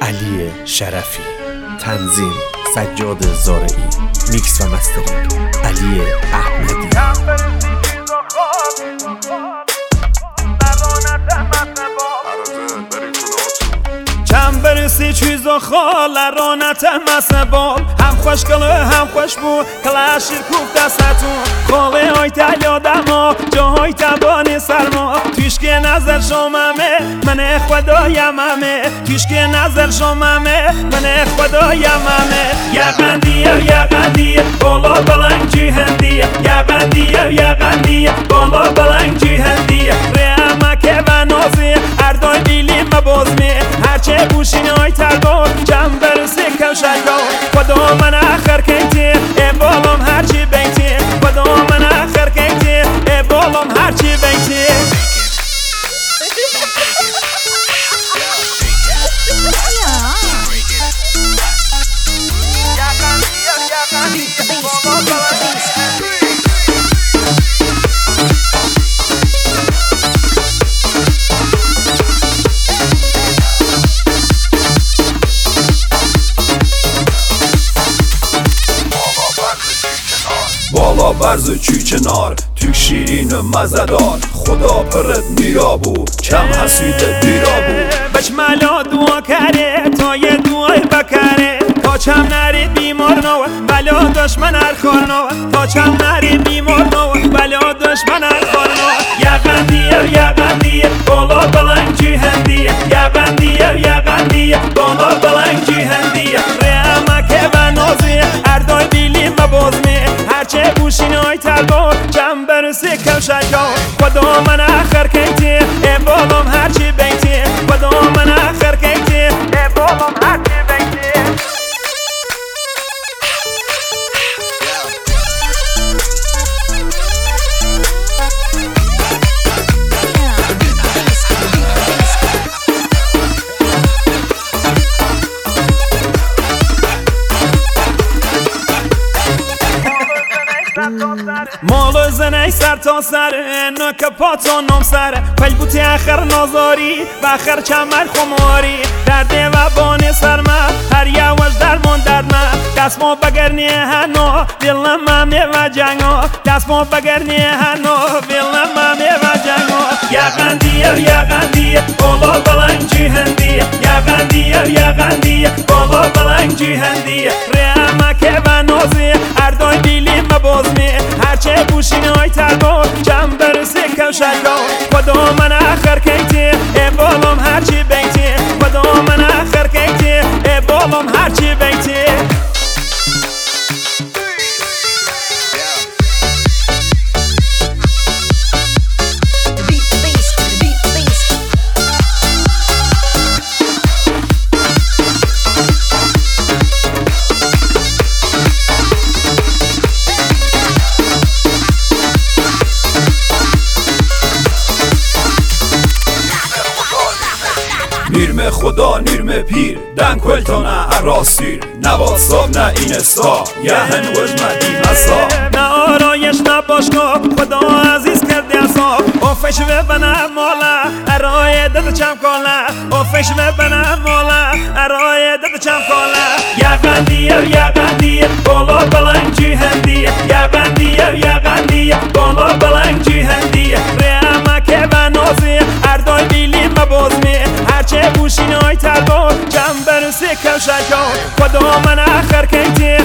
علی شرفی، تنظیم سجاد زارعی، میکس و مسترینگ علی احمدی. چند برسی چیز و خال رانت مسبال هم خوش کله هم خوش بو کلاشیر کوب دستتون خاله های تلیا دما جاهای تبانی سرما توشک نظر شمامه من خدایممه توشک نظر شمامه من خدایممه یقندیه بالا بلنگ جیهندیه یقندیه بالا بلنگ جیهندیه ریمکه و نازی اردای بیلی مبازمی هرچه بوشین های تربار جمع برسی کشکا خدا من اخر کیتی ای بالام هرچی بیتی خدا من اخر کیتی ای بالام هرچی بیتی. بالا برز چی کنار توی شیرین مزدار خدا پرت میرابو کم حسید بیرابو بچ ملا دعا کره تا یه دعای بکره تا چم نری بیمار نو بلا دشمن هر خور نو تا چم نری بیمار نو بلا دشمن هر خور نو یقندیه بالا بلنگ جیهندیه یقندیه بالا بلنگ جیهندیه ریمکه و نازی اردای بیلی مبازمی هرچه بوشین های تلبار جمع برسی کشکا خدا من اخر کیتی ای بالام هرچی بیتی خدا من اخر کیتی ای بالام هرچی بیتی. مال زنی سر تا سر نک پاتون نم سر پل بوتی آخر نازاری و آخر چمر خماری درده و بانی سرما هر یواش درمان درد ما دست ما بگرنی هنو دلم مامی و جنگو دست ما بگرنی هنو دلم مامی و جنگو یقندیه بالا بلنگ جیهندیه یقندیه بالا بلنگ جیهندیه ریمکه و نازی اردای بیلی مبازمی هرچه بوشین های تربار جمع برسی کشکا خدا من اخر کیتی ای بالام هرچی بیتی خدا من اخر کیتی ای بالام هرچی بیتی. نیرم خدا نیرم پیر دن کلتانه عراسیر نواساب نه اینستا یه هنوز مدی مسا نه آرایش نه باشگاه خدا عزیز کردی اصا آفش و بنام مالا ارای دد چم کالا آفش و بنام مالا ارای دد چم کالا یقندیه بالا بلنگ جیهندیه یقندیه بالا بلنگ جیهندیه ریمکه و نازی اردای بیلی مبازمی هرچه بوشین های تلبار جمع برسی کشکا خدا من اخر کیتی